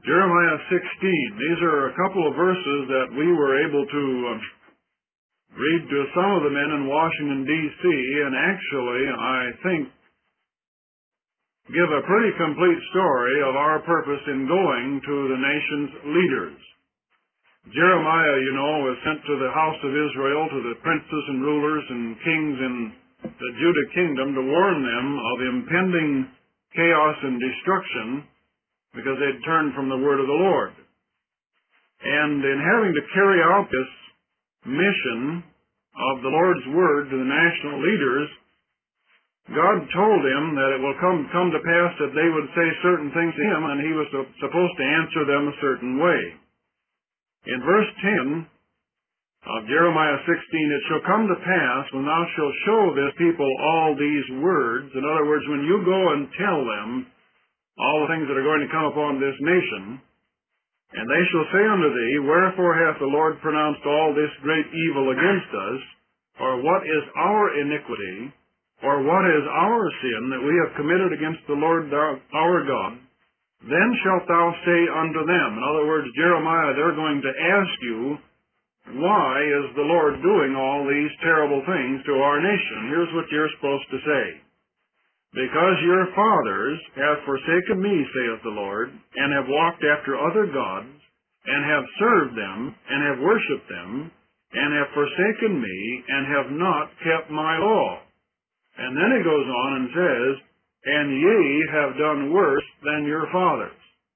Jeremiah 16. These are a couple of verses that we were able to read to some of the men in Washington, D.C., and actually, I think, give a pretty complete story of our purpose in going to the nation's leaders. Jeremiah, you know, was sent to the house of Israel, to the princes and rulers and kings in the Judah kingdom to warn them of impending chaos and destruction because they'd turned from the word of the Lord. And in having to carry out this mission of the Lord's word to the national leaders, God told him that it will come to pass that they would say certain things to him, and he was supposed to answer them a certain way. In verse 10 of Jeremiah 16, it shall come to pass when thou shalt show this people all these words. In other words, when you go and tell them all the things that are going to come upon this nation, and they shall say unto thee, wherefore hath the Lord pronounced all this great evil against us? Or what is our iniquity? Or what is our sin that we have committed against the Lord our God? Then shalt thou say unto them. In other words, Jeremiah, they're going to ask you, why is the Lord doing all these terrible things to our nation? Here's what you're supposed to say. Because your fathers have forsaken me, saith the Lord, and have walked after other gods, and have served them, and have worshipped them, and have forsaken me, and have not kept my law. And then he goes on and says, and ye have done worse than your fathers.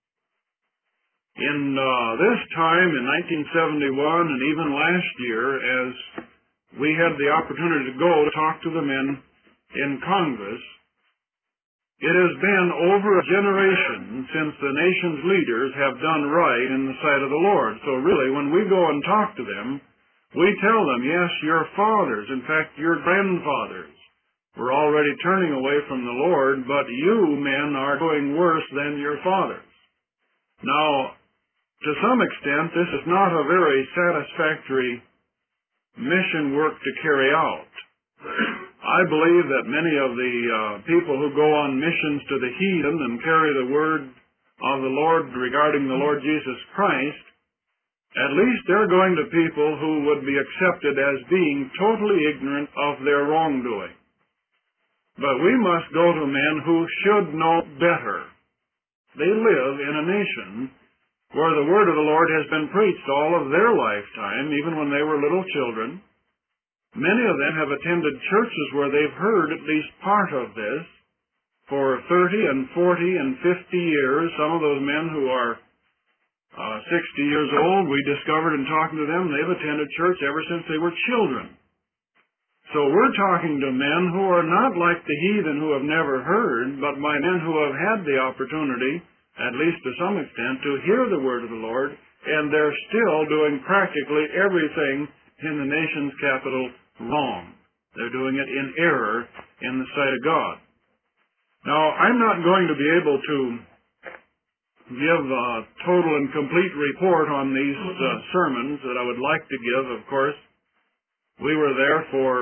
In this time, in 1971, and even last year, as we had the opportunity to go to talk to the men in Congress, it has been over a generation since the nation's leaders have done right in the sight of the Lord. So really, when we go and talk to them, we tell them, yes, your fathers, in fact, your grandfathers, were already turning away from the Lord, but you men are doing worse than your fathers. Now, to some extent, this is not a very satisfactory mission work to carry out. I believe that many of the people who go on missions to the heathen and carry the word of the Lord regarding the Lord Jesus Christ, at least they're going to people who would be accepted as being totally ignorant of their wrongdoing. But we must go to men who should know better. They live in a nation where the word of the Lord has been preached all of their lifetime, even when they were little children. Many of them have attended churches where they've heard at least part of this for 30 and 40 and 50 years. Some of those men who are 60 years old, we discovered in talking to them, they've attended church ever since they were children. So we're talking to men who are not like the heathen who have never heard, but by men who have had the opportunity, at least to some extent, to hear the word of the Lord, and they're still doing practically everything in the nation's capital wrong. They're doing it in error in the sight of God. Now, I'm not going to be able to give a total and complete report on these sermons that I would like to give, of course. We were there for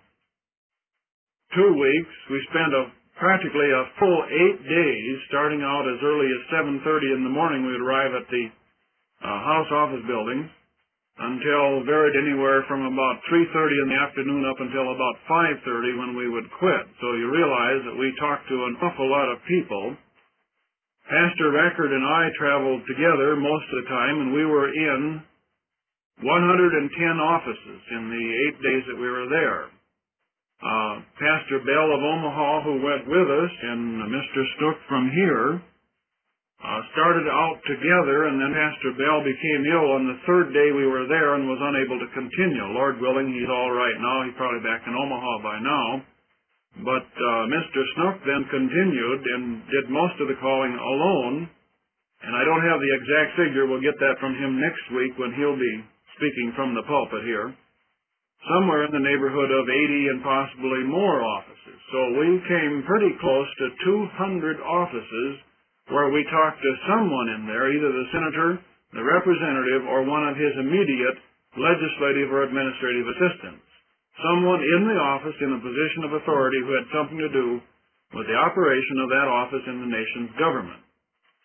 2 weeks. We spent practically a full 8 days, starting out as early as 7:30 in the morning. We would arrive at the House office buildings until varied anywhere from about 3:30 in the afternoon up until about 5:30 when we would quit. So you realize that we talked to an awful lot of people. Pastor Record and I traveled together most of the time, and we were in 110 offices in the 8 days that we were there. Pastor Bell of Omaha, who went with us, and Mr. Snook from here, started out together, and then Pastor Bell became ill on the 3rd day we were there and was unable to continue. Lord willing, he's all right now. He's probably back in Omaha by now. But Mr. Snook then continued and did most of the calling alone, and I don't have the exact figure. We'll get that from him next week when he'll be speaking from the pulpit here. Somewhere in the neighborhood of 80 and possibly more offices. So we came pretty close to 200 offices where we talked to someone in there, either the senator, the representative, or one of his immediate legislative or administrative assistants. Someone in the office in a position of authority who had something to do with the operation of that office in the nation's government.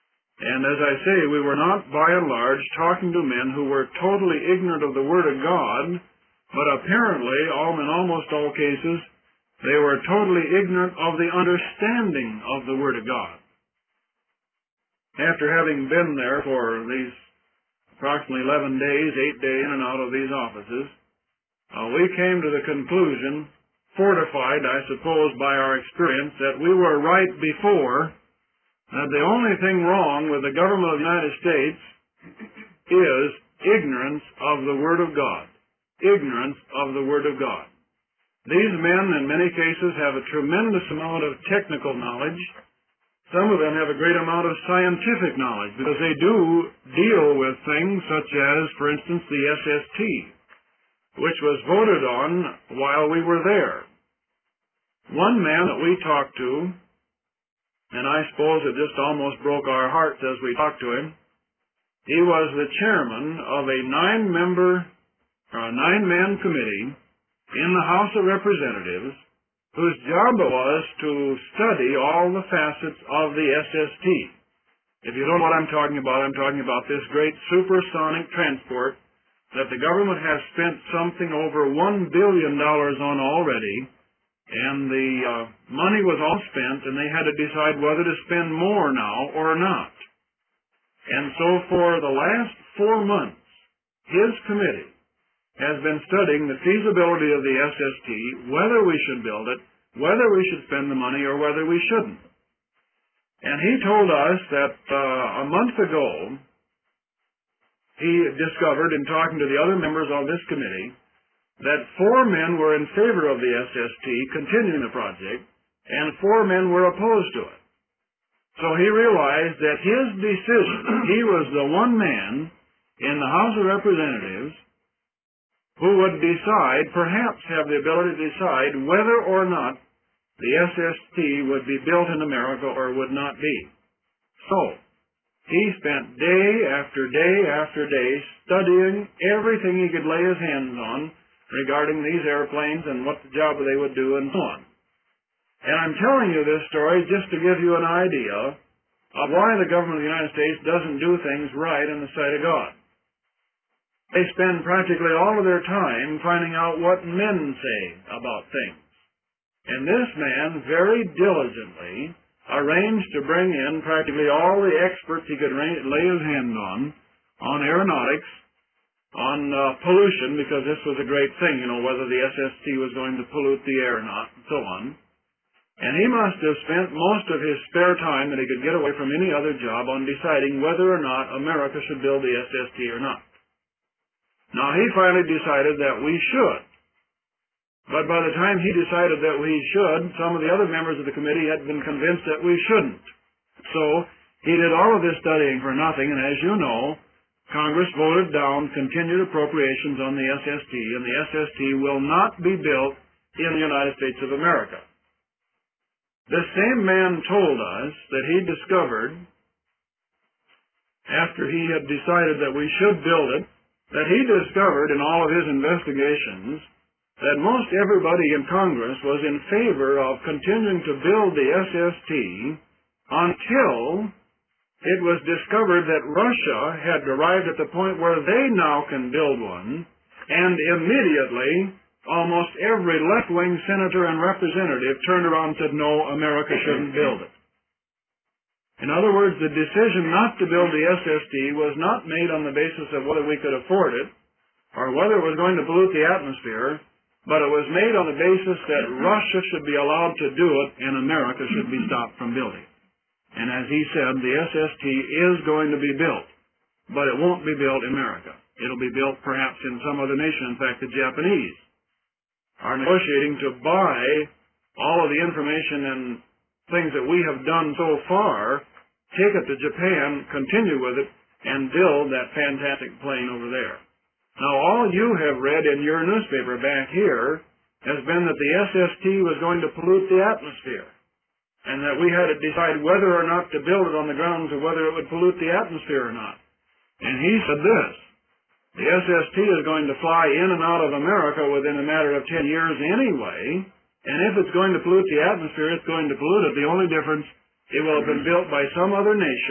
And as I say, we were not, by and large, talking to men who were totally ignorant of the Word of God, but apparently, in almost all cases, they were totally ignorant of the understanding of the Word of God. After having been there for these approximately 11 days, 8 days in and out of these offices, we came to the conclusion, fortified, I suppose, by our experience, that we were right before, that the only thing wrong with the government of the United States is ignorance of the Word of God. Ignorance of the Word of God. These men, in many cases, have a tremendous amount of technical knowledge. Some of them have a great amount of scientific knowledge because they do deal with things such as, for instance, the SST, which was voted on while we were there. One man that we talked to, and I suppose it just almost broke our hearts as we talked to him, he was the chairman of a nine-man committee in the House of Representatives whose job was to study all the facets of the SST. If you don't know what I'm talking about this great supersonic transport that the government has spent something over $1 billion on already, and the money was all spent, and they had to decide whether to spend more now or not. And so for the last 4 months, his committee has been studying the feasibility of the SST, whether we should build it, whether we should spend the money, or whether we shouldn't. And he told us that a month ago, he discovered in talking to the other members of this committee that 4 men were in favor of the SST continuing the project, and 4 men were opposed to it. So he realized that his decision, he was the one man in the House of Representatives who would decide, perhaps have the ability to decide, whether or not the SST would be built in America or would not be. So, he spent day after day after day studying everything he could lay his hands on regarding these airplanes and what the job they would do and so on. And I'm telling you this story just to give you an idea of why the government of the United States doesn't do things right in the sight of God. They spend practically all of their time finding out what men say about things. And this man very diligently arranged to bring in practically all the experts he could lay his hand on aeronautics, on pollution, because this was a great thing, whether the SST was going to pollute the air or not, and so on. And he must have spent most of his spare time that he could get away from any other job on deciding whether or not America should build the SST or not. Now, he finally decided that we should. But by the time he decided that we should, some of the other members of the committee had been convinced that we shouldn't. So, he did all of this studying for nothing, and as you know, Congress voted down continued appropriations on the SST, and the SST will not be built in the United States of America. This same man told us that he discovered, after he had decided that we should build it, that he discovered in all of his investigations that most everybody in Congress was in favor of continuing to build the SST until it was discovered that Russia had arrived at the point where they now can build one, and immediately almost every left-wing senator and representative turned around and said, no, America shouldn't build it. In other words, the decision not to build the SST was not made on the basis of whether we could afford it or whether it was going to pollute the atmosphere, but it was made on the basis that Russia should be allowed to do it and America should be stopped from building. And as he said, the SST is going to be built, but it won't be built in America. It'll be built perhaps in some other nation. In fact, the Japanese are negotiating to buy all of the information and things that we have done so far, take it to Japan, continue with it, and build that fantastic plane over there. Now, all you have read in your newspaper back here has been that the SST was going to pollute the atmosphere, and that we had to decide whether or not to build it on the grounds of whether it would pollute the atmosphere or not. And he said this: the SST is going to fly in and out of America within a matter of 10 years anyway, and if it's going to pollute the atmosphere, it's going to pollute it. The only difference, it will have been built by some other nation,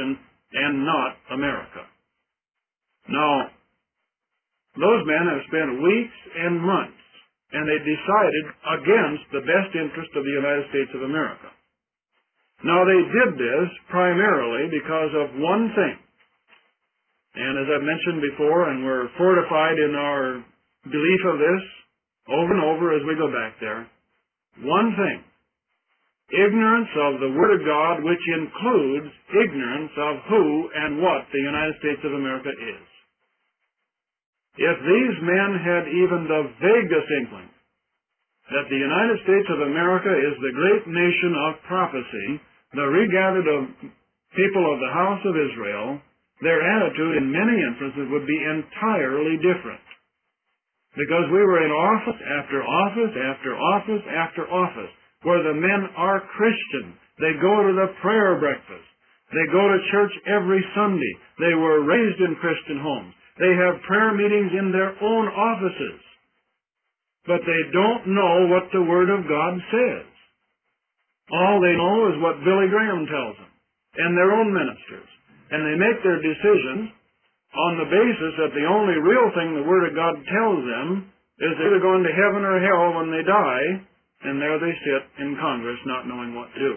and not America. Now, those men have spent weeks and months, and they decided against the best interest of the United States of America. Now, they did this primarily because of one thing. And as I've mentioned before, and we're fortified in our belief of this over and over as we go back there, one thing: ignorance of the Word of God, which includes ignorance of who and what the United States of America is. If these men had even the vaguest inkling that the United States of America is the great nation of prophecy, the regathered of people of the house of Israel, their attitude in many instances would be entirely different. Because we were in office after office after office after office, where the men are Christian. They go to the prayer breakfast. They go to church every Sunday. They were raised in Christian homes. They have prayer meetings in their own offices. But they don't know what the Word of God says. All they know is what Billy Graham tells them, and their own ministers. And they make their decisions on the basis that the only real thing the Word of God tells them is they're either going to heaven or hell when they die, and there they sit in Congress not knowing what to do.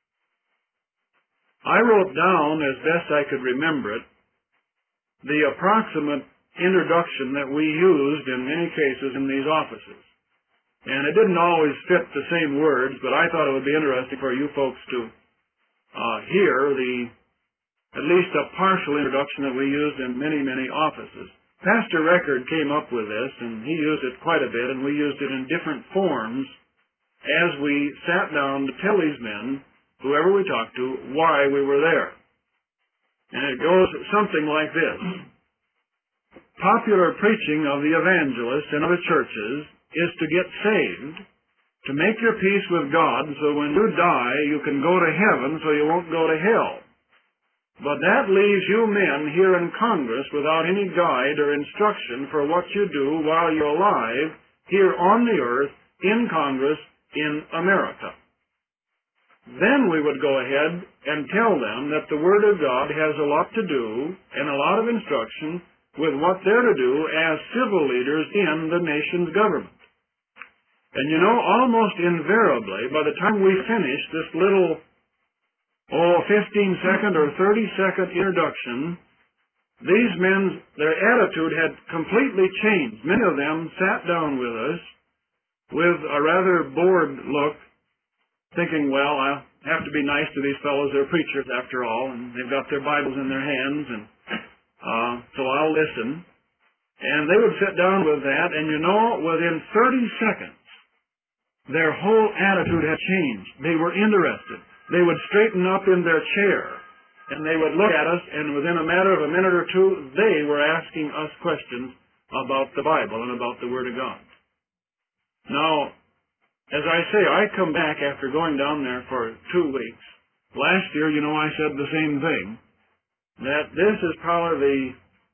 I wrote down, as best I could remember it, the approximate introduction that we used in many cases in these offices. And it didn't always fit the same words, but I thought it would be interesting for you folks to hear at least a partial introduction that we used in many, many offices. Pastor Record came up with this, and he used it quite a bit, and we used it in different forms as we sat down to tell these men, whoever we talked to, why we were there. And it goes something like this. Popular preaching of the evangelists and of the churches is to get saved, to make your peace with God, so when you die, you can go to heaven so you won't go to hell. But that leaves you men here in Congress without any guide or instruction for what you do while you're alive here on the earth, in Congress, in America. Then we would go ahead and tell them that the Word of God has a lot to do and a lot of instruction with what they're to do as civil leaders in the nation's government. And you know, almost invariably, by the time we finish this little 15-second or 30-second introduction, these men, their attitude had completely changed. Many of them sat down with us with a rather bored look, thinking, well, I'll have to be nice to these fellows. They're preachers after all, and they've got their Bibles in their hands, and so I'll listen. And they would sit down with that, and you know, within 30 seconds, their whole attitude had changed. They were interested. They would straighten up in their chair, and they would look at us, and within a matter of a minute or two, they were asking us questions about the Bible and about the Word of God. Now, as I say, I come back after going down there for 2 weeks. Last year, you know, I said the same thing, that this is probably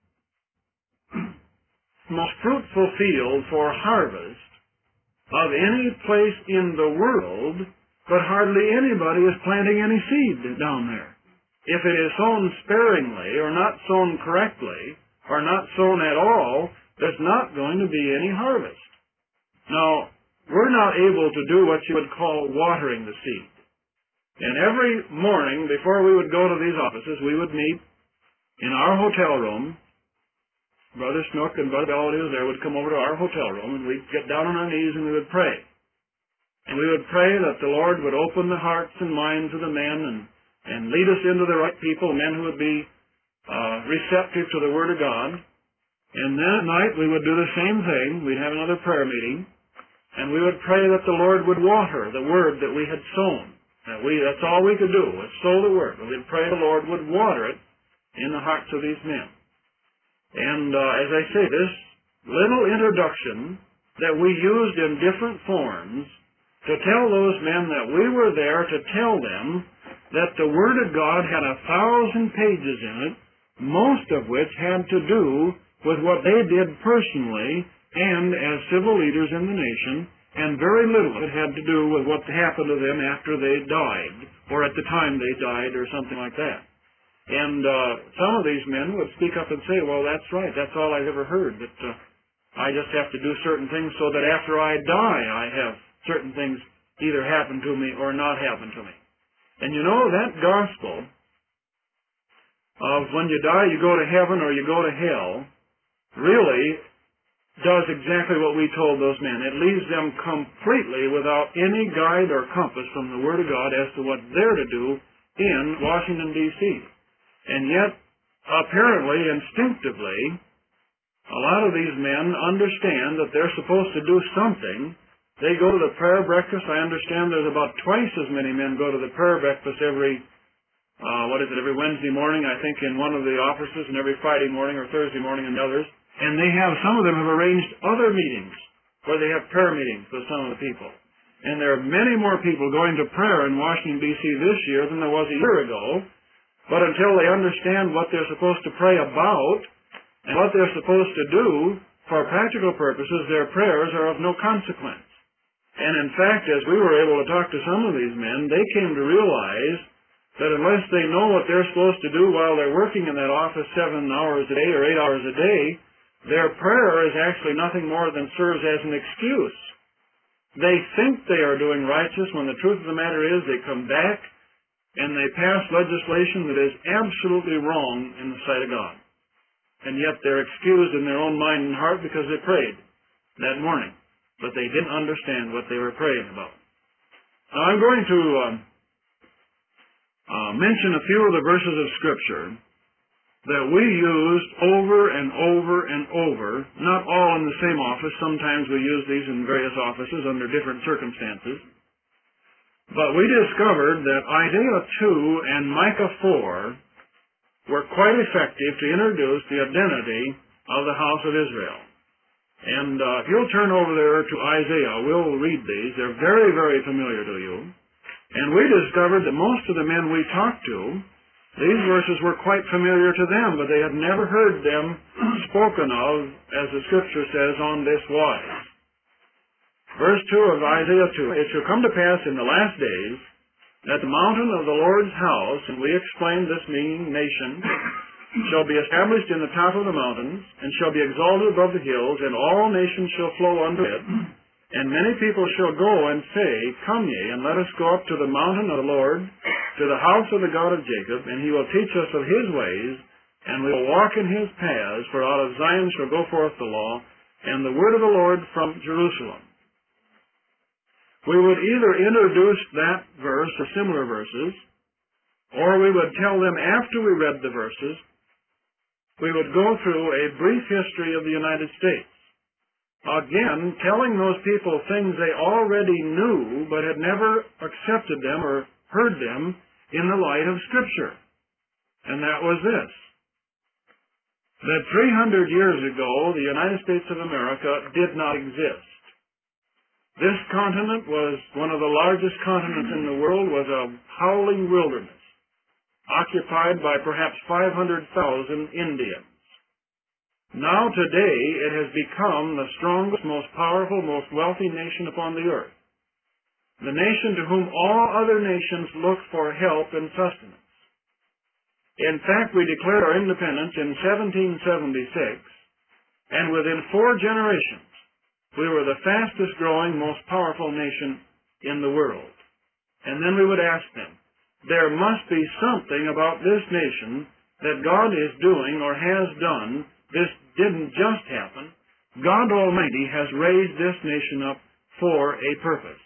the most fruitful field for harvest of any place in the world, but hardly anybody is planting any seed down there. If it is sown sparingly, or not sown correctly, or not sown at all, there's not going to be any harvest. Now, we're not able to do what you would call watering the seed. And every morning, before we would go to these offices, we would meet in our hotel room. Brother Snook and Brother Belladue there would come over to our hotel room, and we'd get down on our knees and we would pray. And we would pray that the Lord would open the hearts and minds of the men and lead us into the right people, men who would be receptive to the Word of God. And then at night we would do the same thing. We'd have another prayer meeting, and we would pray that the Lord would water the Word that we had sown. That's all we could do, was sow the Word. And we'd pray the Lord would water it in the hearts of these men. And as I say, this little introduction that we used in different forms to tell those men that we were there to tell them that the Word of God had 1,000 pages in it, most of which had to do with what they did personally and as civil leaders in the nation, and very little of it had to do with what happened to them after they died, or at the time they died, or something like that. And some of these men would speak up and say, well, that's right, that's all I've ever heard, that I just have to do certain things so that after I die I have certain things either happen to me or not happen to me. And you know, that gospel of when you die you go to heaven or you go to hell really does exactly what we told those men. It leaves them completely without any guide or compass from the Word of God as to what they're to do in Washington, D.C. And yet, apparently, instinctively, a lot of these men understand that they're supposed to do something. They go to the prayer breakfast. I understand there's about twice as many men go to the prayer breakfast every Wednesday morning, I think, in one of the offices, and every Friday morning or Thursday morning in the others. And some of them have arranged other meetings where they have prayer meetings with some of the people. And there are many more people going to prayer in Washington, D.C. this year than there was a year ago. But until they understand what they're supposed to pray about and what they're supposed to do for practical purposes, their prayers are of no consequence. And in fact, as we were able to talk to some of these men, they came to realize that unless they know what they're supposed to do while they're working in that office 7 hours a day or 8 hours a day, their prayer is actually nothing more than serves as an excuse. They think they are doing righteous when the truth of the matter is they come back and they pass legislation that is absolutely wrong in the sight of God. And yet they're excused in their own mind and heart because they prayed that morning. But they didn't understand what they were praying about. Now I'm going to mention a few of the verses of Scripture that we used over and over and over, not all in the same office. Sometimes we use these in various offices under different circumstances. But we discovered that Isaiah 2 and Micah 4 were quite effective to introduce the identity of the house of Israel. And if you'll turn over there to Isaiah, we'll read these. They're very, very familiar to you. And we discovered that most of the men we talked to, these verses were quite familiar to them, but they had never heard them spoken of, as the Scripture says, on this wise. Verse 2 of Isaiah 2, it shall come to pass in the last days that the mountain of the Lord's house, and we explained this meaning nation, shall be established in the top of the mountains, and shall be exalted above the hills, and all nations shall flow unto it. And many people shall go and say, Come ye, and let us go up to the mountain of the Lord, to the house of the God of Jacob, and he will teach us of his ways, and we will walk in his paths, for out of Zion shall go forth the law, and the word of the Lord from Jerusalem. We would either introduce that verse or similar verses, or we would tell them after we read the verses, we would go through a brief history of the United States. Again, telling those people things they already knew but had never accepted them or heard them in the light of Scripture. And that was this: that 300 years ago, the United States of America did not exist. This continent was one of the largest continents in the world, was a howling wilderness, occupied by perhaps 500,000 Indians. Now today, it has become the strongest, most powerful, most wealthy nation upon the earth. The nation to whom all other nations look for help and sustenance. In fact, we declared our independence in 1776, and within 4 generations, we were the fastest growing, most powerful nation in the world. And then we would ask them, there must be something about this nation that God is doing or has done. This didn't just happen. God Almighty has raised this nation up for a purpose.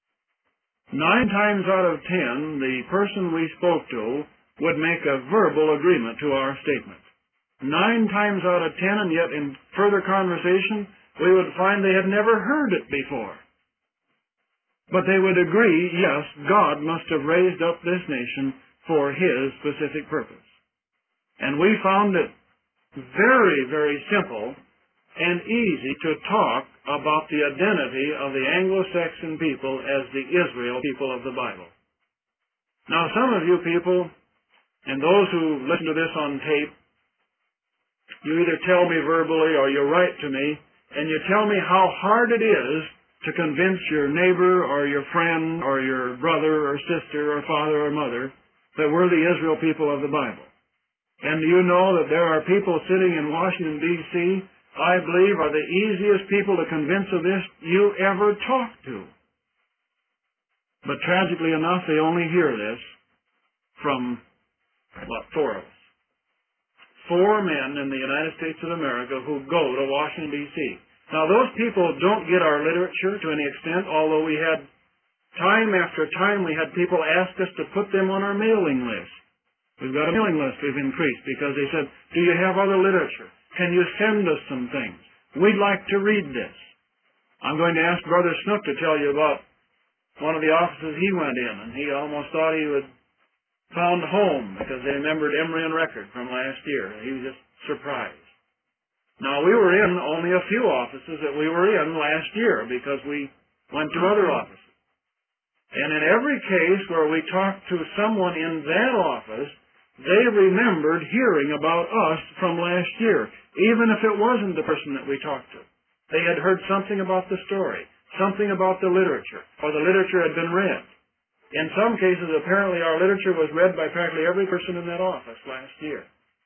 9 times out of 10, the person we spoke to would make a verbal agreement to our statement. 9 times out of 10, and yet in further conversation, we would find they had never heard it before. But they would agree, yes, God must have raised up this nation for His specific purpose. And we found it very, very simple and easy to talk about the identity of the Anglo-Saxon people as the Israel people of the Bible. Now, some of you people, and those who listen to this on tape, you either tell me verbally or you write to me, and you tell me how hard it is to convince your neighbor or your friend or your brother or sister or father or mother that we're the Israel people of the Bible. And do you know that there are people sitting in Washington, D.C., I believe are the easiest people to convince of this you ever talk to. But tragically enough, they only hear this from, four of us. Four men in the United States of America who go to Washington, D.C. Now, those people don't get our literature to any extent, although we had, time after time, we had people ask us to put them on our mailing list. We've got a mailing list we've increased because they said, do you have other literature? Can you send us some things? We'd like to read this. I'm going to ask Brother Snook to tell you about one of the offices he went in, and he almost thought he had found home because they remembered Emory and Record from last year. He was just surprised. Now, we were in only a few offices that we were in last year because we went to other offices. And in every case where we talked to someone in that office, they remembered hearing about us from last year, even if it wasn't the person that we talked to. They had heard something about the story, something about the literature, or the literature had been read. In some cases, apparently our literature was read by practically every person in that office last year.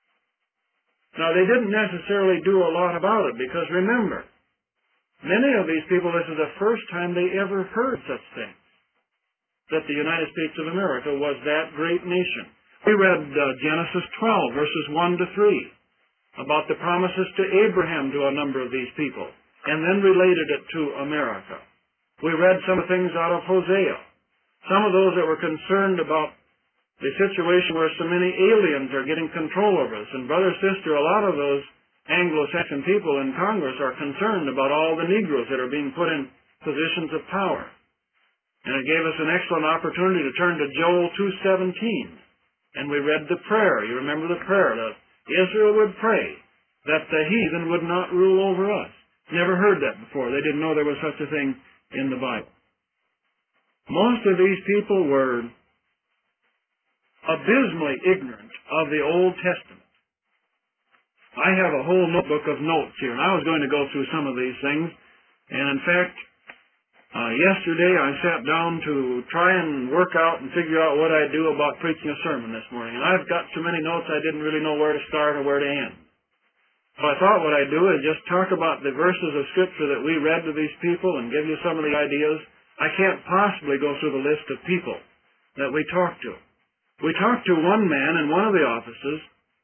Now, they didn't necessarily do a lot about it because, remember, many of these people, this is the first time they ever heard such things, that the United States of America was that great nation. We read Genesis 12, verses 1 to 3, about the promises to Abraham to a number of these people, and then related it to America. We read some things out of Hosea. Some of those that were concerned about the situation where so many aliens are getting control over us. And brother, sister, a lot of those Anglo-Saxon people in Congress are concerned about all the Negroes that are being put in positions of power. And it gave us an excellent opportunity to turn to Joel 2:17. And we read the prayer. You remember the prayer that Israel would pray that the heathen would not rule over us. Never heard that before. They didn't know there was such a thing in the Bible. Most of these people were abysmally ignorant of the Old Testament. I have a whole notebook of notes here, and I was going to go through some of these things. And in fact, yesterday I sat down to try and work out and figure out what I'd do about preaching a sermon this morning. And I've got so many notes I didn't really know where to start or where to end. So I thought what I'd do is just talk about the verses of Scripture that we read to these people and give you some of the ideas. I can't possibly go through the list of people that we talked to. We talked to one man in one of the offices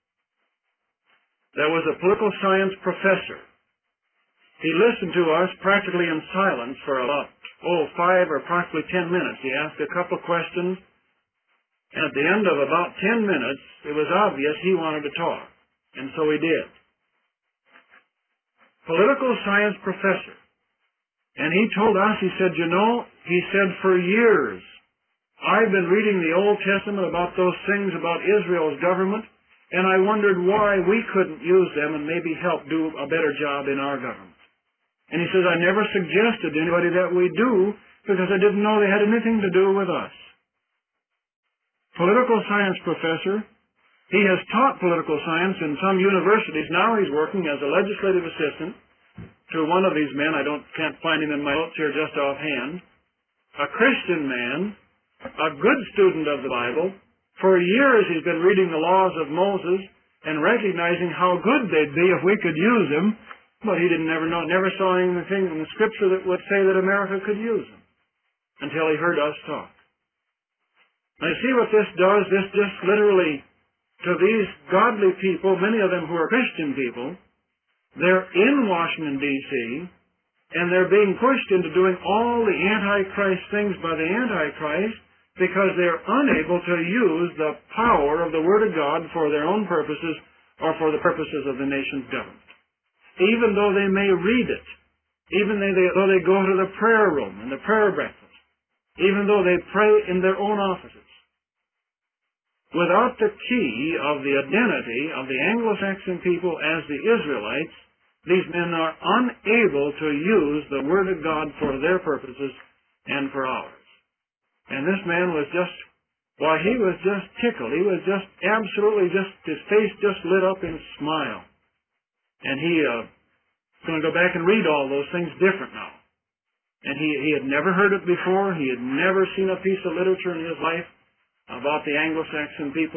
that was a political science professor. He listened to us practically in silence for about 5 or approximately 10 minutes. He asked a couple questions, and at the end of about 10 minutes, it was obvious he wanted to talk, and so he did. Political science professor. And he told us, he said, for years, I've been reading the Old Testament about those things about Israel's government, and I wondered why we couldn't use them and maybe help do a better job in our government. And he says, I never suggested to anybody that we do because I didn't know they had anything to do with us. Political science professor. He has taught political science in some universities. Now he's working as a legislative assistant to one of these men. I can't find him in my notes here just offhand. A Christian man, a good student of the Bible. For years he's been reading the laws of Moses and recognizing how good they'd be if we could use them. But he never saw anything in the Scripture that would say that America could use them until he heard us talk. Now, you see what this does? This just literally, to these godly people, many of them who are Christian people, they're in Washington, D.C., and they're being pushed into doing all the Antichrist things by the Antichrist because they're unable to use the power of the Word of God for their own purposes or for the purposes of the nation's government. Even though they may read it, even though they go to the prayer room and the prayer breakfast, even though they pray in their own offices, without the key of the identity of the Anglo-Saxon people as the Israelites, these men are unable to use the Word of God for their purposes and for ours. And this man was he was just tickled. He was just absolutely his face just lit up in a smile. And he is going to go back and read all those things different now. And he had never heard it before. He had never seen a piece of literature in his life about the Anglo-Saxon people.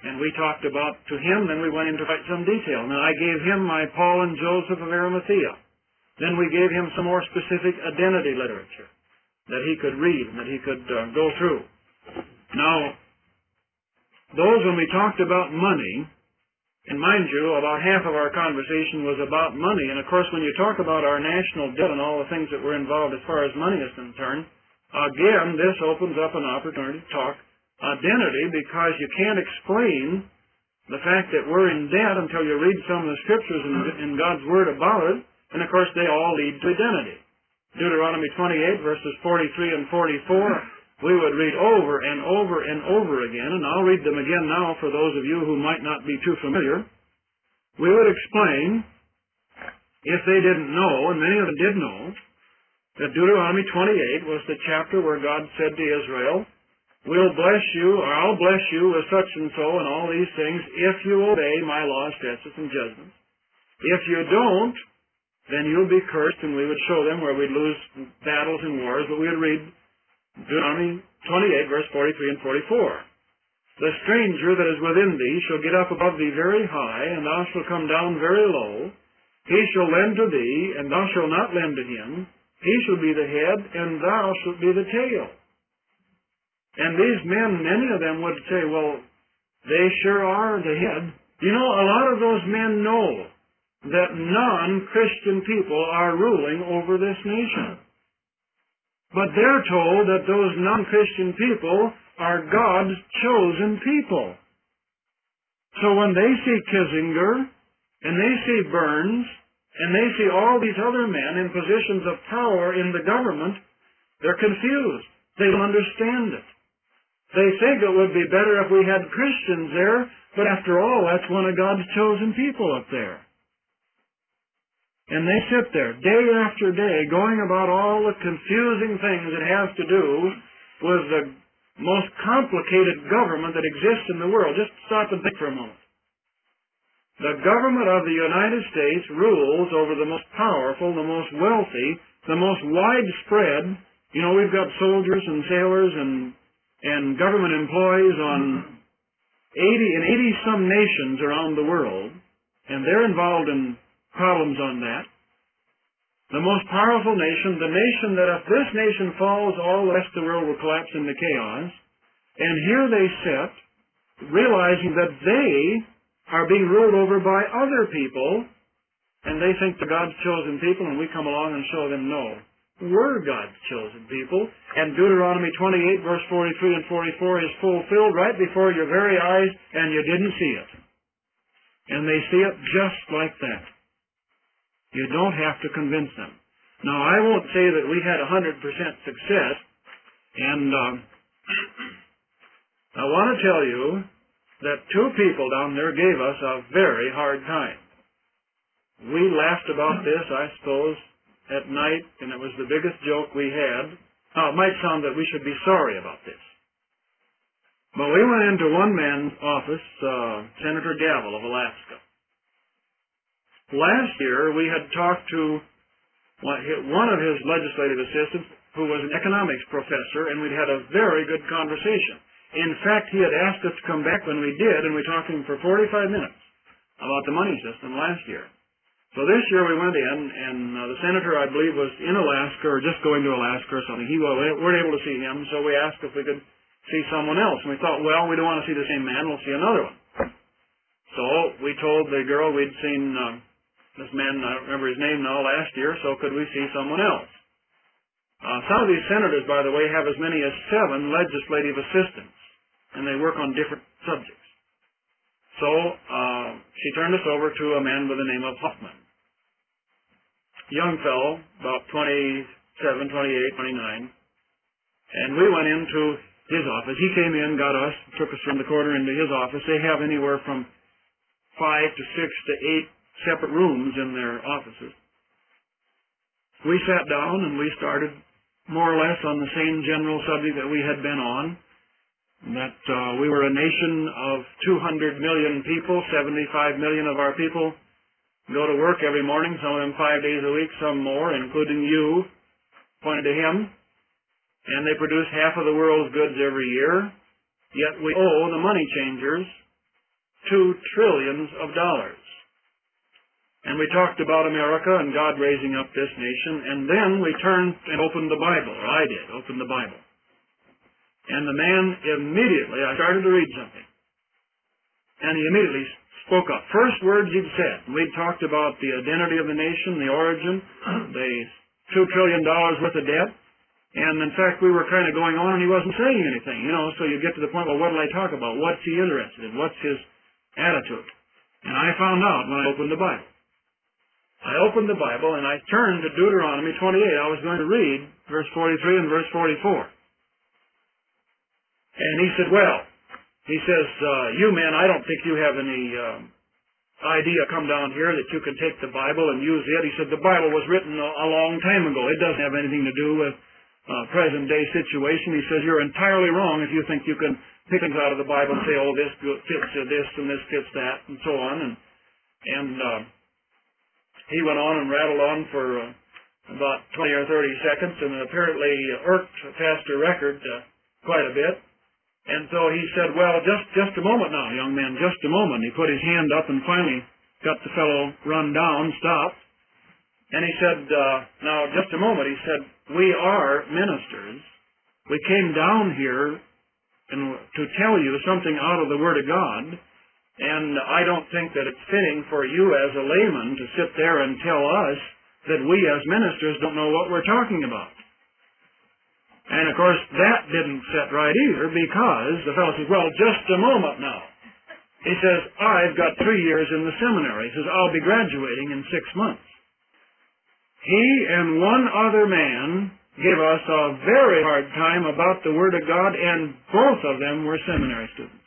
And we talked about to him, then we went into quite some detail. Now I gave him my Paul and Joseph of Arimathea. Then we gave him some more specific identity literature that he could read and that he could go through. Now, those when we talked about money, and mind you, about half of our conversation was about money. And of course, when you talk about our national debt and all the things that were involved as far as money is concerned, again, this opens up an opportunity to talk identity, because you can't explain the fact that we're in debt until you read some of the scriptures in God's Word about it. And of course, they all lead to identity. Deuteronomy 28, verses 43 and 44, we would read over and over and over again, and I'll read them again now for those of you who might not be too familiar. We would explain, if they didn't know, and many of them did know, that Deuteronomy 28 was the chapter where God said to Israel, "We'll bless you, or I'll bless you with such and so and all these things if you obey my laws, statutes, and judgments. If you don't, then you'll be cursed," and we would show them where we'd lose battles and wars, but we would read Deuteronomy 28, verse 43 and 44. "The stranger that is within thee shall get up above thee very high, and thou shalt come down very low. He shall lend to thee, and thou shalt not lend to him. He shall be the head, and thou shalt be the tail." And these men, many of them would say, "Well, they sure are the head." You know, a lot of those men know that non-Christian people are ruling over this nation. But they're told that those non-Christian people are God's chosen people. So when they see Kissinger, and they see Burns, and they see all these other men in positions of power in the government, they're confused. They don't understand it. They think it would be better if we had Christians there, but after all, that's one of God's chosen people up there. And they sit there day after day going about all the confusing things it has to do with the most complicated government that exists in the world. Just stop and think for a moment. The government of the United States rules over the most powerful, the most wealthy, the most widespread. You know, we've got soldiers and sailors and government employees in 80-some nations around the world, and they're involved in problems on that. The most powerful nation, the nation that if this nation falls, all the rest of the world will collapse into chaos. And here they sit, realizing that they are being ruled over by other people, and they think they're God's chosen people, and we come along and show them, no, we're God's chosen people. And Deuteronomy 28, verse 43 and 44 is fulfilled right before your very eyes, and you didn't see it. And they see it just like that. You don't have to convince them. Now, I won't say that we had 100% success, and I want to tell you that two people down there gave us a very hard time. We laughed about this, I suppose, at night, and it was the biggest joke we had. Now, it might sound that we should be sorry about this. But we went into one man's office, Senator Gavel of Alaska. Last year, we had talked to one of his legislative assistants who was an economics professor, and we'd had a very good conversation. In fact, he had asked us to come back when we did, and we talked to him for 45 minutes about the money system last year. So this year we went in, and the senator, I believe, was in Alaska or just going to Alaska or something. We weren't able to see him, so we asked if we could see someone else. And we thought, well, we don't want to see the same man, we'll see another one. So we told the girl we'd seen this man, I don't remember his name now, last year, so could we see someone else? Some of these senators, by the way, have as many as 7 legislative assistants, and they work on different subjects. So she turned us over to a man by the name of Hoffman. Young fellow, about 27, 28, 29, and we went into his office. He came in, got us, took us from the corner into his office. They have anywhere from 5 to 6 to 8 separate rooms in their offices. We sat down and we started more or less on the same general subject that we had been on, that we were a nation of 200 million people. 75 million of our people go to work every morning, some of them 5 days a week, some more, including you, pointed to him, and they produce half of the world's goods every year, yet we owe the money changers $2 trillion. And we talked about America and God raising up this nation, and then we turned and opened the Bible, or I did, open the Bible. And the man immediately, I started to read something, and he immediately spoke up. First words he'd said, we talked about the identity of the nation, the origin, the $2 trillion worth of debt, and in fact we were kind of going on and he wasn't saying anything, so you get to the point, well, what will I talk about? What's he interested in? What's his attitude? And I found out when I opened the Bible. I opened the Bible and I turned to Deuteronomy 28. I was going to read verse 43 and verse 44. And he said, he says, you men, I don't think you have any idea come down here that you can take the Bible and use it. He said, the Bible was written a long time ago. It doesn't have anything to do with present day situation. He says, you're entirely wrong if you think you can pick things out of the Bible and say, oh, this fits this and this fits that and so on. And he went on and rattled on for about 20 or 30 seconds and apparently irked Pastor Record quite a bit. And so he said, well, just a moment now, young man, just a moment. He put his hand up and finally got the fellow run down, stopped. And he said, now, just a moment. He said, we are ministers. We came down here to tell you something out of the Word of God. And I don't think that it's fitting for you as a layman to sit there and tell us that we as ministers don't know what we're talking about. And, of course, that didn't set right either because the fellow says, well, just a moment now. He says, I've got 3 years in the seminary. He says, I'll be graduating in 6 months. He and one other man gave us a very hard time about the Word of God, and both of them were seminary students.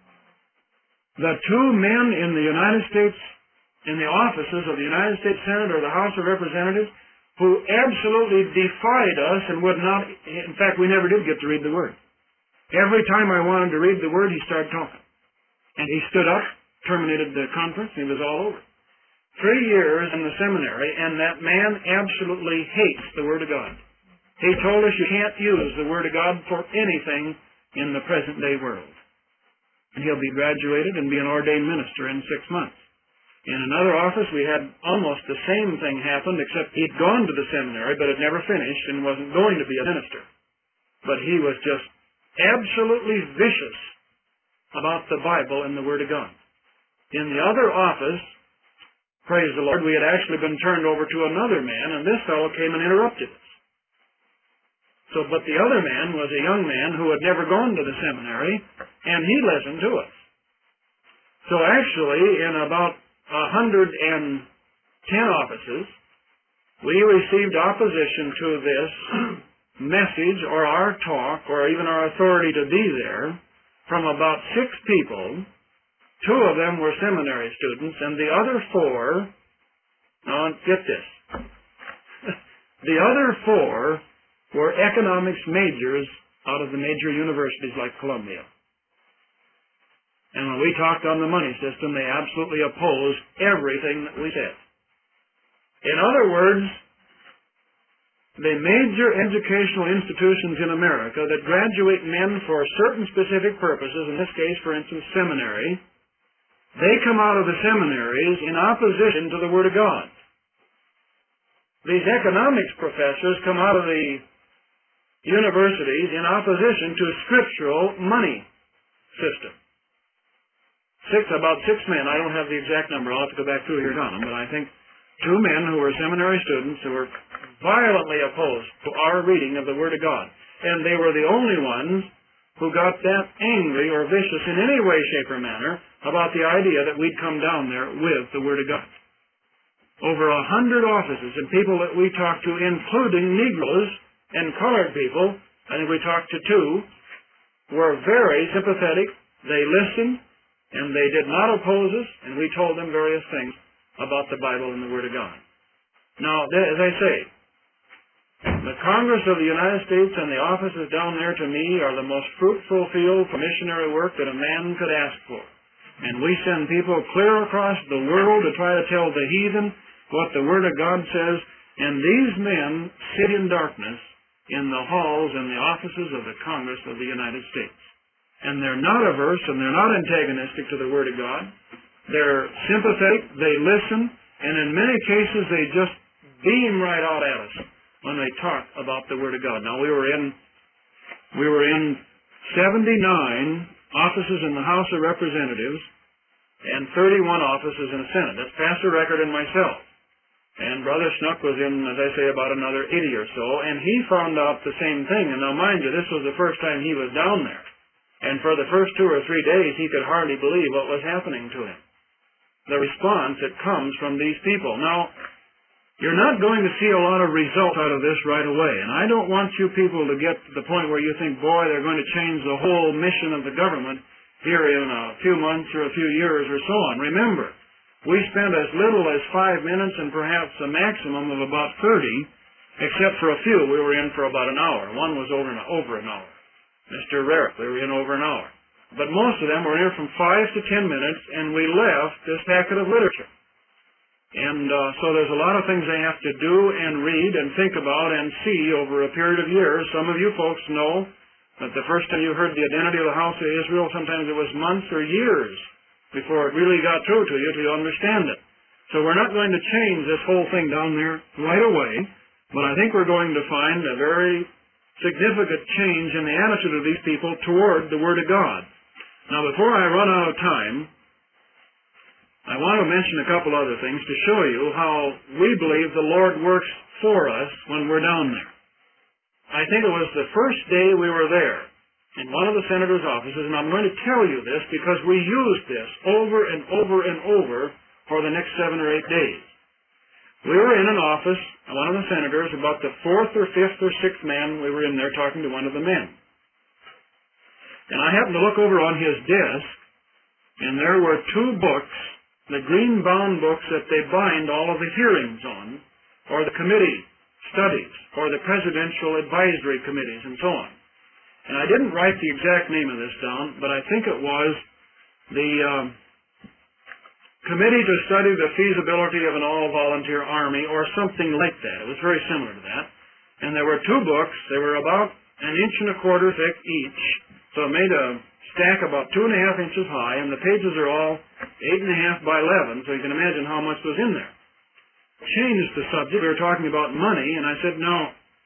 The 2 men in the United States, in the offices of the United States Senate or the House of Representatives, who absolutely defied us and would not, in fact, we never did get to read the Word. Every time I wanted to read the Word, he started talking. And he stood up, terminated the conference, and it was all over. 3 years in the seminary, and that man absolutely hates the Word of God. He told us you can't use the Word of God for anything in the present day world. And he'll be graduated and be an ordained minister in 6 months. In another office, we had almost the same thing happen, except he'd gone to the seminary, but had never finished and wasn't going to be a minister. But he was just absolutely vicious about the Bible and the Word of God. In the other office, praise the Lord, we had actually been turned over to another man, and this fellow came and interrupted us. But the other man was a young man who had never gone to the seminary, and he listened to us. So actually, in about 110 offices, we received opposition to this message or our talk or even our authority to be there from about 6 people. 2 of them were seminary students, and the other 4, now get this, the other 4 were economics majors out of the major universities like Columbia. And when we talked on the money system, they absolutely opposed everything that we said. In other words, the major educational institutions in America that graduate men for certain specific purposes, in this case, for instance, seminary, they come out of the seminaries in opposition to the Word of God. These economics professors come out of the universities in opposition to scriptural money system. About 6 men, I don't have the exact number, I'll have to go back through here and count them, but I think 2 men who were seminary students who were violently opposed to our reading of the Word of God. And they were the only ones who got that angry or vicious in any way, shape, or manner about the idea that we'd come down there with the Word of God. Over 100 offices and people that we talked to, including Negroes and colored people, I think we talked to 2, were very sympathetic. They listened, and they did not oppose us, and we told them various things about the Bible and the Word of God. Now, as I say, the Congress of the United States and the offices down there, to me, are the most fruitful field for missionary work that a man could ask for. And we send people clear across the world to try to tell the heathen what the Word of God says, and these men sit in darkness in the halls and the offices of the Congress of the United States. and they're not averse, and they're not antagonistic to the Word of God. They're sympathetic, they listen, and in many cases they just beam right out at us when they talk about the Word of God. Now, we were in 79 offices in the House of Representatives and 31 offices in the Senate. That's Pastor Record and myself. And Brother Snook was in, as I say, about another 80 or so, and he found out the same thing. And now, mind you, this was the first time he was down there. And for the first 2 or 3 days, he could hardly believe what was happening to him. The response that comes from these people. Now, you're not going to see a lot of results out of this right away. And I don't want you people to get to the point where you think, boy, they're going to change the whole mission of the government here in a few months or a few years or so on. Remember, we spent as little as 5 minutes and perhaps a maximum of about 30, except for a few. We were in for about an hour. One was over an hour. Mr. Rarick, we were in over an hour. But most of them were in from 5 to 10 minutes, and we left this packet of literature. And so there's a lot of things they have to do and read and think about and see over a period of years. Some of you folks know that the first time you heard the identity of the house of Israel, sometimes it was months or years before it really got through to you till you understand it. So we're not going to change this whole thing down there right away, but I think we're going to find a very significant change in the attitude of these people toward the Word of God. Now, before I run out of time, I want to mention a couple other things to show you how we believe the Lord works for us when we're down there. I think it was the first day we were there in one of the senator's offices, and I'm going to tell you this because we used this over and over and over for the next 7 or 8 days. We were in an office, one of the senators, about the 4th or 5th or 6th man, we were in there talking to one of the men. And I happened to look over on his desk, and there were 2 books, the green bound books that they bind all of the hearings on, or the committee studies, or the presidential advisory committees, and so on. And I didn't write the exact name of this down, but I think it was the Committee to Study the Feasibility of an All-Volunteer Army, or something like that. It was very similar to that. And there were 2 books. They were about 1.25 inches thick each, so it made a stack about 2.5 inches high, and the pages are all 8.5 by 11, so you can imagine how much was in there. Changed the subject. We were talking about money, and I said, no,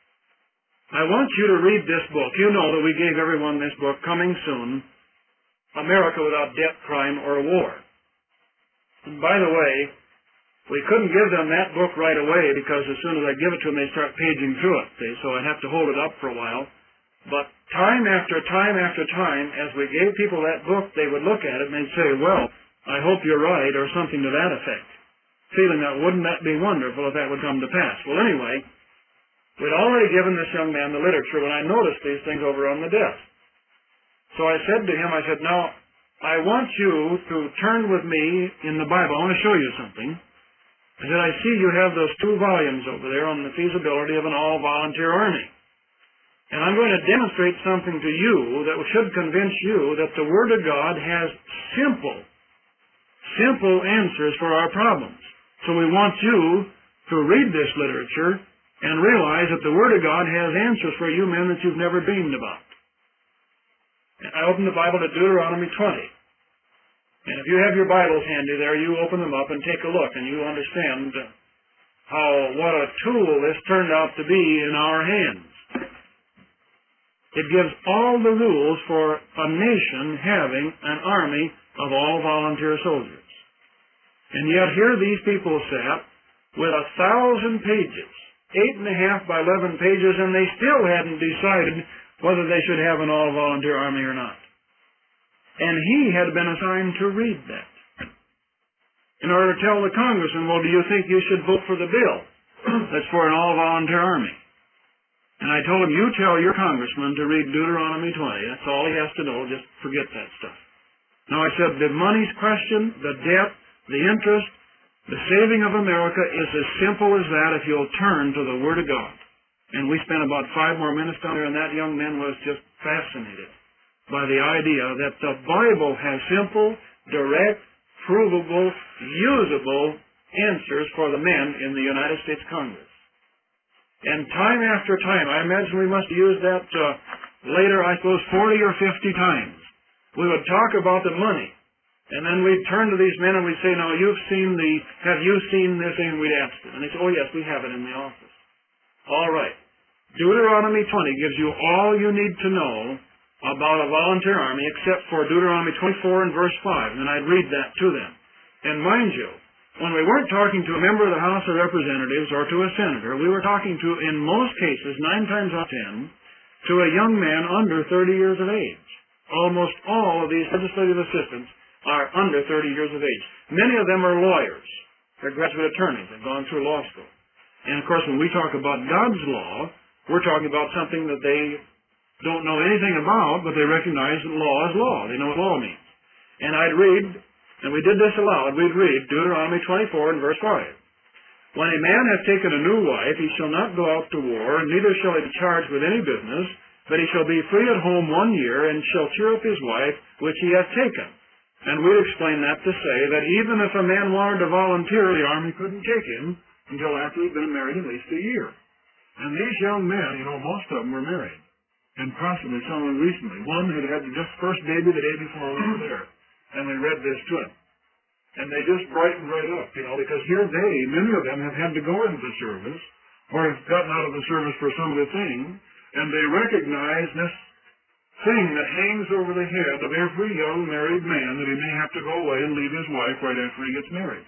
I want you to read this book. You know that we gave everyone this book, Coming Soon, America Without Debt, Crime, or War. And by the way, we couldn't give them that book right away because as soon as I give it to them, they start paging through it. See? So I'd have to hold it up for a while. But time after time after time, as we gave people that book, they would look at it and they'd say, well, I hope you're right, or something to that effect. Feeling that, wouldn't that be wonderful if that would come to pass? Well, anyway, we'd already given this young man the literature when I noticed these things over on the desk. So I said to him, now, I want you to turn with me in the Bible. I want to show you something. I said, I see you have those 2 volumes over there on the feasibility of an all-volunteer army. And I'm going to demonstrate something to you that should convince you that the Word of God has simple answers for our problems. So we want you to read this literature and realize that the Word of God has answers for you men that you've never dreamed about. I opened the Bible to Deuteronomy 20. And if you have your Bibles handy there, you open them up and take a look, and you understand what a tool this turned out to be in our hands. It gives all the rules for a nation having an army of all volunteer soldiers. And yet here these people sat with 1,000 pages, 8.5 by 11 pages, and they still hadn't decided whether they should have an all-volunteer army or not. And he had been assigned to read that in order to tell the congressman, well, do you think you should vote for the bill that's for an all-volunteer army? And I told him, you tell your congressman to read Deuteronomy 20. That's all he has to know. Just forget that stuff. Now, I said, the money's question, the debt, the interest, the saving of America is as simple as that if you'll turn to the Word of God. And we spent about 5 more minutes down there, and that young man was just fascinated by the idea that the Bible has simple, direct, provable, usable answers for the men in the United States Congress. And time after time, I imagine we must use that later, I suppose, 40 or 50 times. We would talk about the money. And then we'd turn to these men and we'd say, now have you seen this? And we'd ask them. And they'd say, oh yes, we have it in the office. All right. Deuteronomy 20 gives you all you need to know about a volunteer army except for Deuteronomy 24 and verse 5. And I'd read that to them. And mind you, when we weren't talking to a member of the House of Representatives or to a senator, we were talking to, in most cases, 9 times out of 10, to a young man under 30 years of age. Almost all of these legislative assistants are under 30 years of age. Many of them are lawyers. They're graduate attorneys. They've gone through law school. And of course, when we talk about God's law, we're talking about something that they don't know anything about, but they recognize that law is law. They know what law means. And I'd read, and we did this aloud, we'd read Deuteronomy 24 and verse 5. When a man hath taken a new wife, he shall not go out to war, neither shall he be charged with any business, but he shall be free at home 1 year, and shall cheer up his wife, which he hath taken. And we'd explain that to say that even if a man wanted to volunteer, the army couldn't take him until after he'd been married at least a year. And these young men, most of them were married. And possibly some of them recently. One had had just first baby the day before we were there. And we read this to him. And they just brightened right up, because here many of them have had to go into the service, or have gotten out of the service for some of the things, and they recognize this thing that hangs over the head of every young married man, that he may have to go away and leave his wife right after he gets married.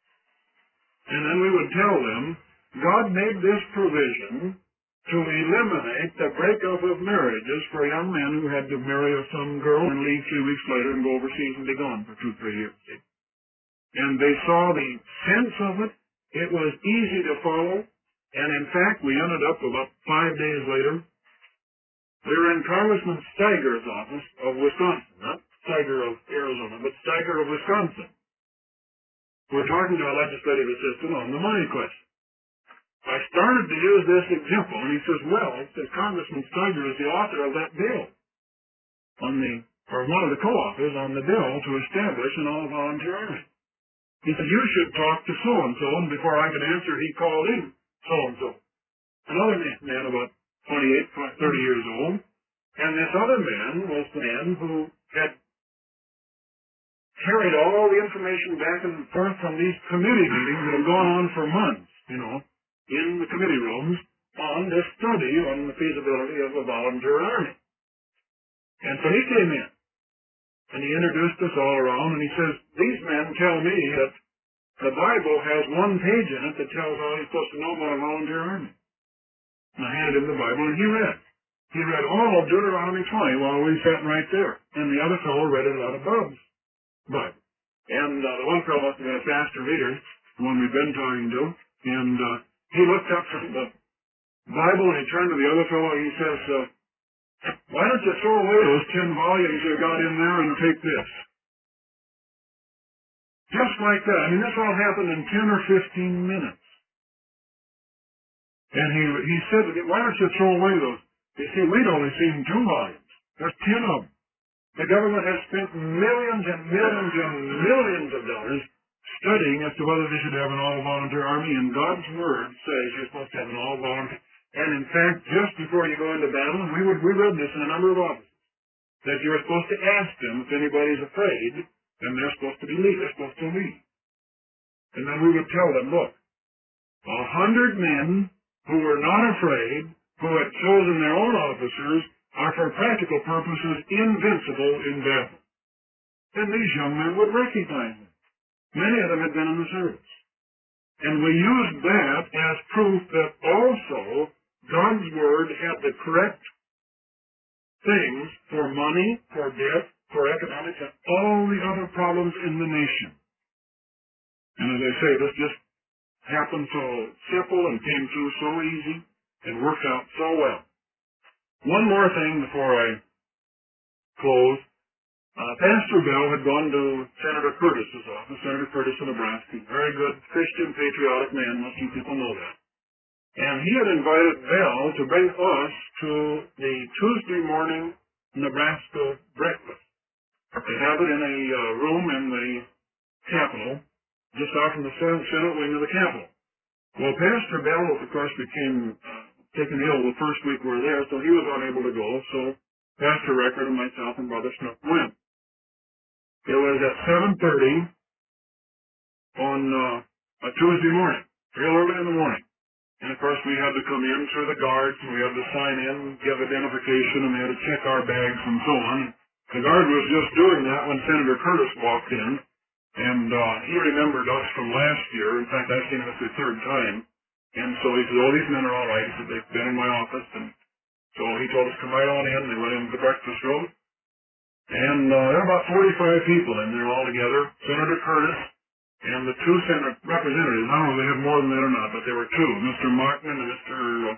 And then we would tell them, God made this provision to eliminate the breakup of marriages for young men who had to marry some girl and leave 3 weeks later and go overseas and be gone for 2-3 years. And they saw the sense of it. It was easy to follow. And in fact, we ended up about 5 days later, we were in Congressman Steiger's office of Wisconsin, not Steiger of Arizona, but Steiger of Wisconsin. We're talking to a legislative assistant on the money question. I started to use this example, and he says, Congressman Steiger is the author of that bill, or one of the co-authors on the bill to establish an all-volunteer army. He said, you should talk to so-and-so, and before I could answer, he called in so-and-so. Another man about 28, 30 years old, and this other man was the man who had carried all the information back and forth from these committee meetings that had gone on for months, in the committee rooms on this study on the feasibility of a volunteer army. And so he came in, and he introduced us all around, and he says, these men tell me that the Bible has 1 page in it that tells all he's supposed to know about a volunteer army. And I handed him the Bible, and he read. He read all of Deuteronomy 20 while we sat right there. And the other fellow read it out of Bub's Bible. And the one fellow must have been a faster reader, the one we've been talking to. And he looked up from the Bible, and he turned to the other fellow, and he says, why don't you throw away those 10 volumes you got in there and take this? Just like that. This all happened in 10 or 15 minutes. And he said, why don't you throw away those? You see, we'd only seen 2 volumes. There's 10 of them. The government has spent millions and millions and millions of dollars studying as to whether they should have an all-volunteer army, and God's Word says you're supposed to have an all-volunteer. And in fact, just before you go into battle, and we read this in a number of offices, that you're supposed to ask them if anybody's afraid, and they're supposed to lead. And then we would tell them, look, 100 men who were not afraid, who had chosen their own officers, are for practical purposes invincible in battle. And these young men would recognize them. Many of them had been in the service. And we used that as proof that also God's Word had the correct things for money, for debt, for economics, and all the other problems in the nation. And as I say, this just happened so simple and came through so easy and worked out so well. One more thing before I close. Pastor Bell had gone to Senator Curtis's office, Senator Curtis of Nebraska, very good Christian, patriotic man, most of you people know that. And he had invited Bell to bring us to the Tuesday morning Nebraska breakfast. They have it in a room in the Capitol, just off from the Senate wing of the Capitol. Well, Pastor Bell, of course, became taken ill the first week we were there, so he was unable to go, so Pastor Record and myself and Brother Snook went. It was at 7:30 on a Tuesday morning, real early in the morning. And of course we had to come in through the guards, and we had to sign in, give identification, and they had to check our bags and so on. The guard was just doing that when Senator Curtis walked in, and he remembered us from last year. In fact, I've seen him the third time. And so he said, oh, these men are all right. He said, they've been in my office. And so he told us, come right on in. They went into the breakfast room. And there were about 45 people in there all together. Senator Curtis and the two Senate representatives. I don't know if they had more than that or not, but there were two, Mr. Martin and Mr.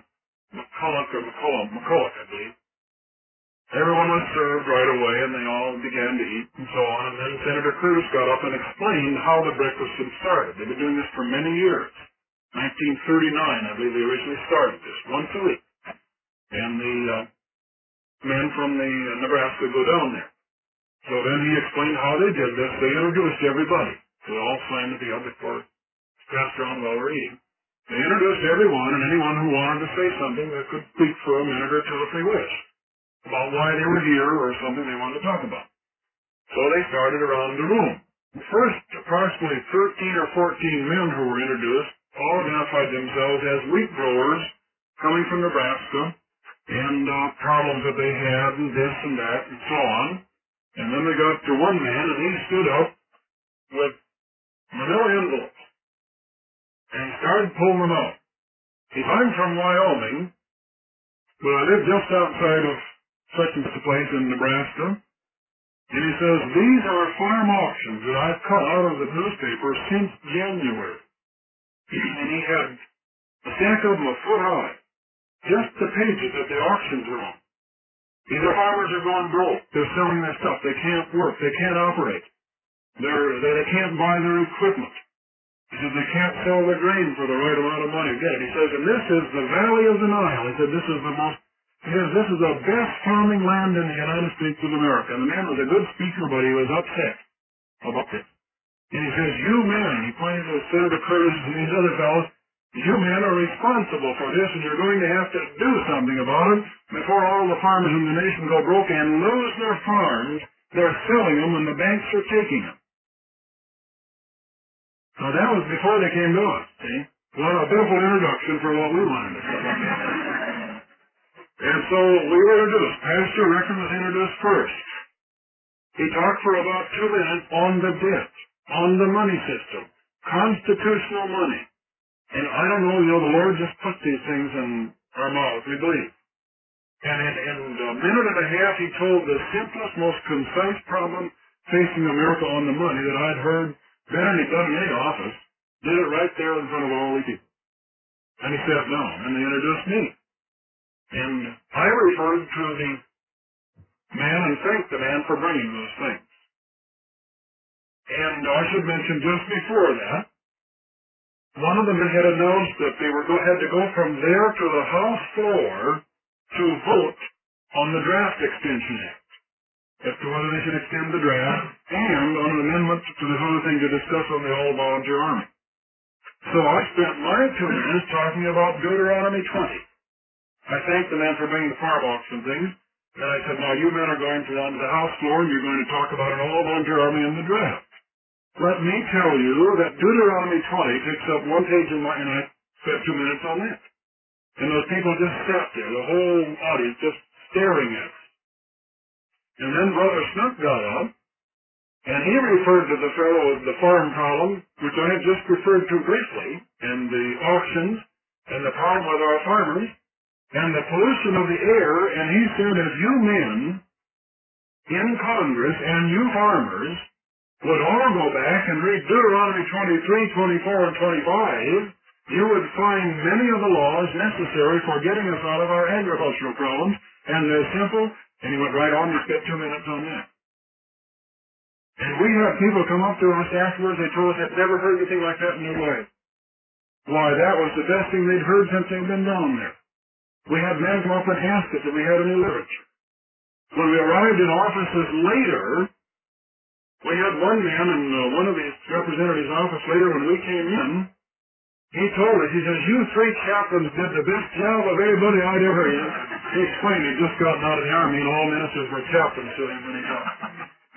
McCulloch, I believe. Everyone was served right away, and they all began to eat and so on. And then Senator Curtis got up and explained how the breakfast had started. They've been doing this for many years. 1939, I believe they originally started this, once a week. And the men from the Nebraska go down there. So then he explained how they did this. They introduced everybody. So they all signed the deal before it's passed around while we're eating. They introduced everyone, and anyone who wanted to say something that could speak for a minute or two if they wished, about why they were here or something they wanted to talk about. So they started around the room. The first approximately 13 or 14 men who were introduced all identified themselves as wheat growers coming from Nebraska and problems that they had and this and that and so on. And then they got to one man, and he stood up with manila envelopes and he started pulling them out. He said, I'm from Wyoming, but I live just outside of such and such a place in Nebraska. And he says, these are farm auctions that I've cut out of the newspaper since January. And he had a stack of them a foot high. Just the pages that the auctions are on. These farmers are going broke. They're selling their stuff. They can't work. They can't operate. They can't buy their equipment. He said they can't sell their grain for the right amount of money to get it. He says, and this is the Valley of the Nile. He said, this is the best farming land in the United States of America. And the man was a good speaker, but he was upset about this. And he says, you men, he pointed to Senator Curtis and these other fellows, you men are responsible for this, and you're going to have to do something about it before all the farmers in the nation go broke and lose their farms. They're selling them, and the banks are taking them. Now, that was before they came to us, see? What a beautiful introduction for what we wanted to say. And so we were introduced. Pastor Rickard was introduced first. He talked for about 2 minutes on the debt, on the money system, constitutional money. And I don't know, the Lord just put these things in our mouths, we believe. And in a minute and a half, he told the simplest, most concise problem facing America on the money that I'd heard better than he'd done in any office. Did it right there in front of all the people. And he sat down, and they introduced me. And I referred to the man and thanked the man for bringing those things. And I should mention just before that, one of the men had announced that they had to go from there to the House floor to vote on the Draft Extension Act as to whether they should extend the draft and on an amendment to this other thing to discuss on the all-volunteer army. So I spent my 2 minutes talking about Deuteronomy 20. I thanked the man for bringing the farm auction things. Then I said, now you men are going to on the House floor and you're going to talk about an all-volunteer army in the draft. Let me tell you that Deuteronomy 20 takes up 1 page in and I spent 2 minutes on that. And those people just sat there, the whole audience just staring at us. And then Brother Snook got up, and he referred to the fellow of the farm problem, which I had just referred to briefly, and the auctions, and the problem with our farmers, and the pollution of the air, and he said, if you men in Congress and you farmers would all go back and read Deuteronomy 23, 24, and 25, you would find many of the laws necessary for getting us out of our agricultural problems, and they're simple, and he went right on and spent 2 minutes on that. And we had people come up to us afterwards, they told us they'd never heard anything like that in their life. Why, that was the best thing they'd heard since they'd been down there. We had men come up and ask us if we had any literature. When we arrived in offices later, we had one man in one of his representatives' office later when we came in. He told us, he says, you 3 chaplains did the best job of anybody I'd ever heard. He explained he'd just gotten out of the army and all ministers were chaplains to him when he talked.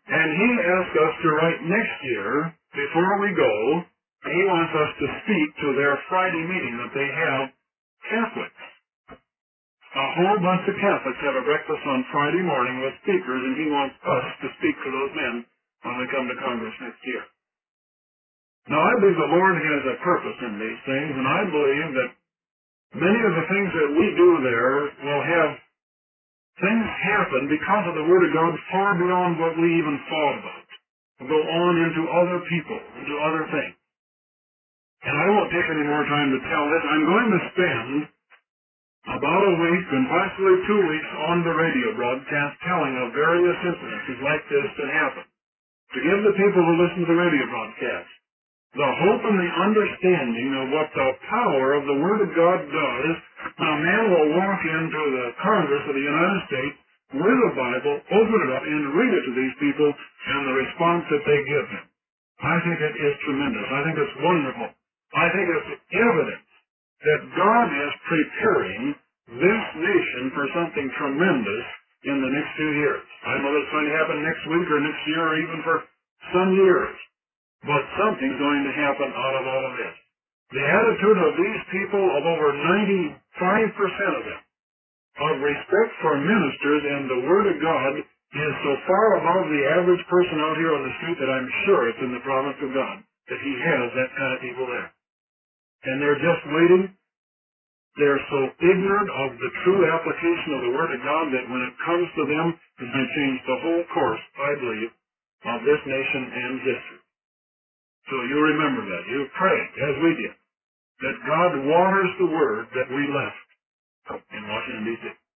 And he asked us to write next year, before we go, he wants us to speak to their Friday meeting that they have Catholics. A whole bunch of Catholics have a breakfast on Friday morning with speakers, and he wants us to speak to those men when we come to Congress next year. Now, I believe the Lord has a purpose in these things, and I believe that many of the things that we do there will have things happen because of the Word of God far beyond what we even thought about. We'll go on into other people, into other things. And I won't take any more time to tell this. I'm going to spend about a week and possibly 2 weeks on the radio broadcast telling of various incidences like this that happen, to give the people who listen to the radio broadcast the hope and the understanding of what the power of the Word of God does. A man will walk into the Congress of the United States with a Bible, open it up, and read it to these people, and the response that they give him. I think it is tremendous. I think it's wonderful. I think it's evidence that God is preparing this nation for something tremendous in the next few years. I don't know if it's going to happen next week or next year or even for some years. But something's going to happen out of all of this. The attitude of these people, of over 95% of them, of respect for ministers and the Word of God, is so far above the average person out here on the street that I'm sure it's in the province of God, that He has that kind of people there. And they're just waiting. They're so ignorant of the true application of the Word of God that when it comes to them, it's going to change the whole course, I believe, of this nation and history. So you remember that. You pray, as we did, that God waters the Word that we left in Washington, D.C.